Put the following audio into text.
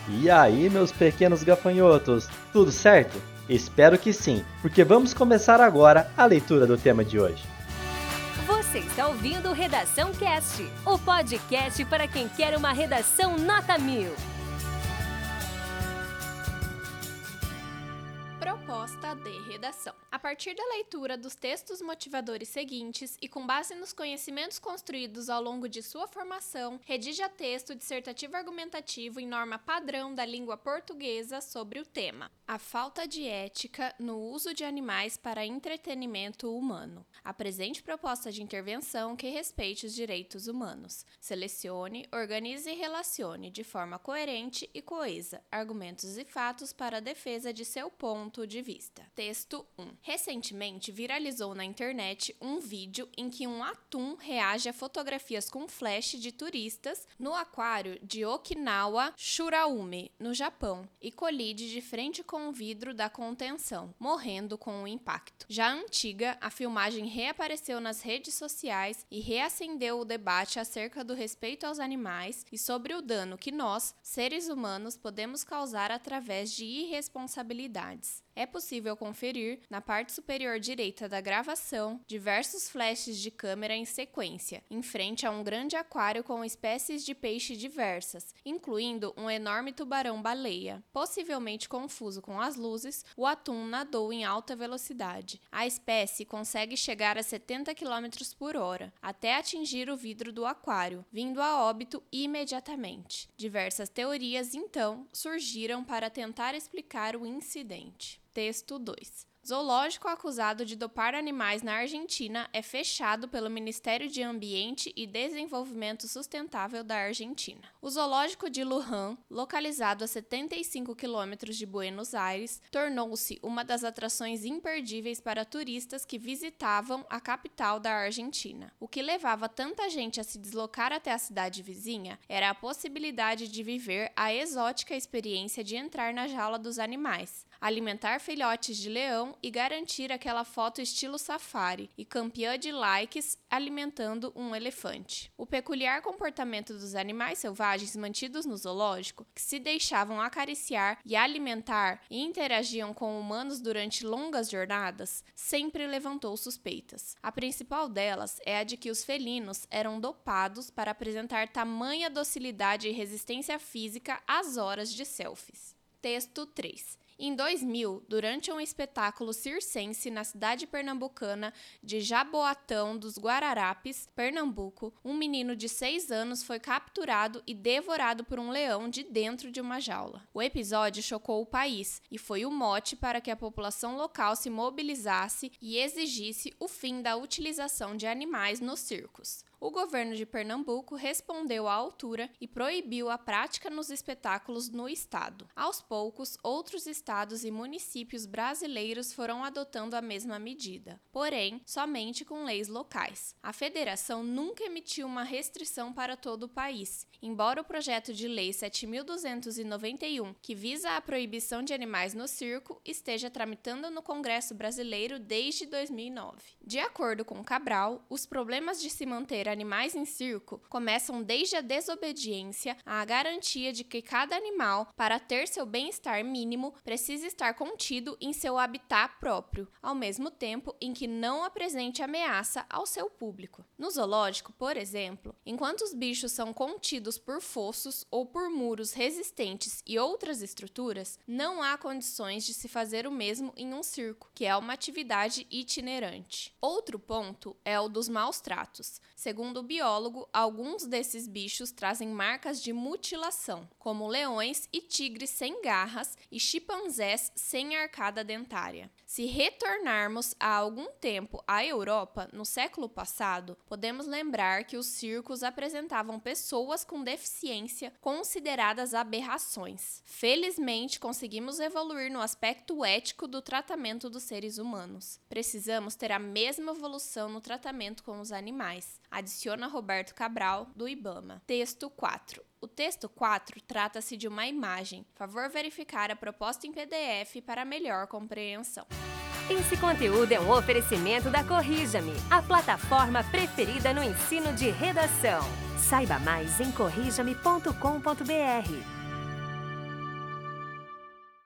E aí, meus pequenos gafanhotos, tudo certo? Espero que sim, porque vamos começar agora a leitura do tema de hoje. Você está ouvindo o Redação Cast, o podcast para quem quer uma redação nota 1000. Proposta de redação. A partir da leitura dos textos motivadores seguintes e com base nos conhecimentos construídos ao longo de sua formação, redija texto dissertativo argumentativo em norma padrão da língua portuguesa sobre o tema: a falta de ética no uso de animais para entretenimento humano. Apresente proposta de intervenção que respeite os direitos humanos. Selecione, organize e relacione de forma coerente e coesa argumentos e fatos para a defesa de seu ponto de vista. Texto 1. Recentemente viralizou na internet um vídeo em que um atum reage a fotografias com flash de turistas no aquário de Okinawa Shuraume, no Japão, e colide de frente com o vidro da contenção, morrendo com o impacto. Já antiga, a filmagem reapareceu nas redes sociais e reacendeu o debate acerca do respeito aos animais e sobre o dano que nós, seres humanos, podemos causar através de irresponsabilidades. É possível conferir, na parte superior direita da gravação, diversos flashes de câmera em sequência, em frente a um grande aquário com espécies de peixe diversas, incluindo um enorme tubarão-baleia. Possivelmente confuso com as luzes, o atum nadou em alta velocidade. A espécie consegue chegar a 70 km por hora, até atingir o vidro do aquário, vindo a óbito imediatamente. Diversas teorias, então, surgiram para tentar explicar o incidente. Texto 2. Zoológico acusado de dopar animais na Argentina é fechado pelo Ministério de Ambiente e Desenvolvimento Sustentável da Argentina. O zoológico de Luján, localizado a 75 quilômetros de Buenos Aires, tornou-se uma das atrações imperdíveis para turistas que visitavam a capital da Argentina. O que levava tanta gente a se deslocar até a cidade vizinha era a possibilidade de viver a exótica experiência de entrar na jaula dos animais, alimentar filhotes de leão e garantir aquela foto estilo safari e campeã de likes alimentando um elefante. O peculiar comportamento dos animais selvagens mantidos no zoológico, que se deixavam acariciar e alimentar e interagiam com humanos durante longas jornadas, sempre levantou suspeitas. A principal delas é a de que os felinos eram dopados para apresentar tamanha docilidade e resistência física às horas de selfies. Texto 3. Em 2000, durante um espetáculo circense na cidade pernambucana de Jaboatão dos Guararapes, Pernambuco, um menino de 6 anos foi capturado e devorado por um leão de dentro de uma jaula. O episódio chocou o país e foi o mote para que a população local se mobilizasse e exigisse o fim da utilização de animais nos circos. O governo de Pernambuco respondeu à altura e proibiu a prática nos espetáculos no estado. Aos poucos, outros estados e municípios brasileiros foram adotando a mesma medida, porém, somente com leis locais. A federação nunca emitiu uma restrição para todo o país, embora o projeto de lei 7.291, que visa a proibição de animais no circo, esteja tramitando no Congresso Brasileiro desde 2009. De acordo com Cabral, os problemas de se manter animais em circo começam desde a desobediência à garantia de que cada animal, para ter seu bem-estar mínimo, precisa estar contido em seu habitat próprio, ao mesmo tempo em que não apresente ameaça ao seu público. No zoológico, por exemplo, enquanto os bichos são contidos por fossos ou por muros resistentes e outras estruturas, não há condições de se fazer o mesmo em um circo, que é uma atividade itinerante. Outro ponto é o dos maus tratos. Segundo o biólogo, alguns desses bichos trazem marcas de mutilação, como leões e tigres sem garras e chimpanzés sem arcada dentária. Se retornarmos há algum tempo à Europa, no século passado, podemos lembrar que os circos apresentavam pessoas com deficiência consideradas aberrações. Felizmente, conseguimos evoluir no aspecto ético do tratamento dos seres humanos. Precisamos ter a mesma evolução no tratamento com os animais, adiciona Roberto Cabral, do IBAMA. Texto 4. O texto 4 trata-se de uma imagem. Favor verificar a proposta em PDF para melhor compreensão. Esse conteúdo é um oferecimento da Corrija-me, a plataforma preferida no ensino de redação. Saiba mais em corrijame.com.br.